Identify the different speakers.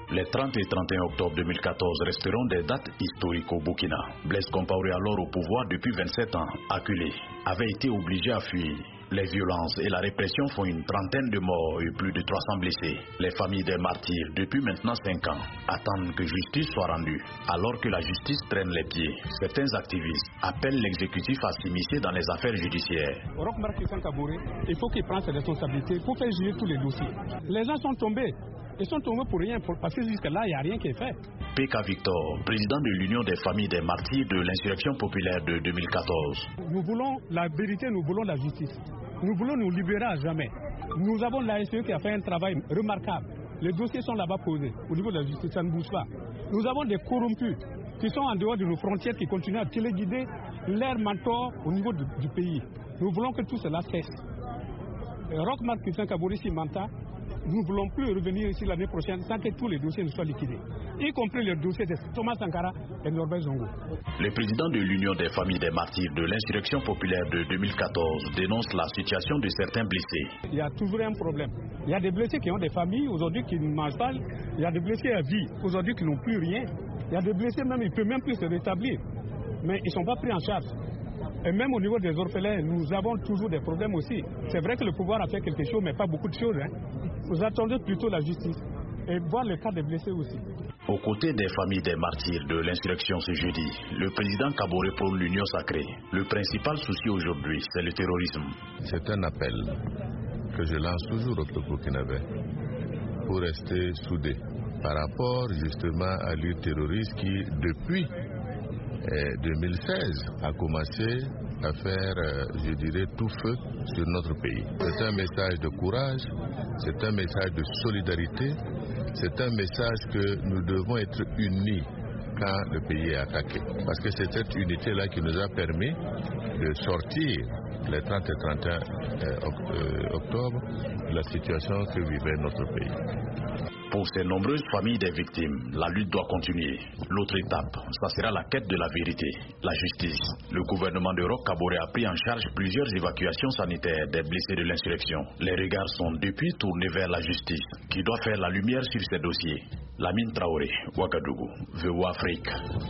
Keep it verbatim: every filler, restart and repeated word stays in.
Speaker 1: Les trente et trente et un octobre deux mille quatorze resteront des dates historiques au Burkina. Blaise Compaoré, alors au pouvoir depuis vingt-sept ans, acculé, avait été obligé à fuir. Les violences et la répression font une trentaine de morts et plus de trois cents blessés. Les familles des martyrs, depuis maintenant cinq ans, attendent que justice soit rendue. Alors que la justice traîne les pieds, certains activistes appellent l'exécutif à s'immiscer dans les affaires judiciaires.
Speaker 2: Roch Marc Christian Kaboré, il faut qu'il prenne ses responsabilités, il faut faire juger tous les dossiers. Les gens sont tombés. Ils sont tombés pour rien, parce que jusque-là, il n'y a rien qui est fait.
Speaker 1: P K Victor, président de l'Union des familles des martyrs de l'insurrection populaire de deux mille quatorze.
Speaker 2: Nous voulons la vérité, nous voulons la justice. Nous voulons nous libérer à jamais. Nous avons l'A S E qui a fait un travail remarquable. Les dossiers sont là-bas posés. Au niveau de la justice, ça ne bouge pas. Nous avons des corrompus qui sont en dehors de nos frontières, qui continuent à téléguider leurs mentors au niveau du, du pays. Nous voulons que tout cela cesse. Roch Marc Christian Kaboré Simanta, nous ne voulons plus revenir ici l'année prochaine sans que tous les dossiers ne soient liquidés, y compris le dossier de Thomas Sankara et Norbert Zongo.
Speaker 1: Le président de l'Union des familles des martyrs de l'insurrection populaire de deux mille quatorze dénonce la situation de certains blessés.
Speaker 2: Il y a toujours un problème. Il y a des blessés qui ont des familles aujourd'hui qui ne mangent pas. Il y a des blessés à vie aujourd'hui qui n'ont plus rien. Il y a des blessés même, ils ne peuvent même plus se rétablir. Mais ils ne sont pas pris en charge. Et même au niveau des orphelins, nous avons toujours des problèmes aussi. C'est vrai que le pouvoir a fait quelque chose, mais pas beaucoup de choses. Hein. Nous attendons plutôt la justice et voir le cas des blessés aussi.
Speaker 1: Aux côtés des familles des martyrs de l'insurrection ce jeudi, le président Kaboré prône l'union sacrée. Le principal souci aujourd'hui, c'est le terrorisme.
Speaker 3: C'est un appel que je lance toujours au peuple burkinabé pour rester soudés par rapport justement à l'île terroriste qui, depuis deux mille seize, a commencé à faire, je dirais, tout feu sur notre pays. C'est un message de courage, c'est un message de solidarité, c'est un message que nous devons être unis quand le pays est attaqué. Parce que c'est cette unité-là qui nous a permis de sortir les trente et trente et un octobre de la situation que vivait notre pays.
Speaker 1: Pour ces nombreuses familles des victimes, la lutte doit continuer. L'autre étape, ça sera la quête de la vérité, la justice. Le gouvernement de Roch Kaboré a pris en charge plusieurs évacuations sanitaires des blessés de l'insurrection. Les regards sont depuis tournés vers la justice, qui doit faire la lumière sur ces dossiers. Lamine Traoré, Ouagadougou, V O A Afrique.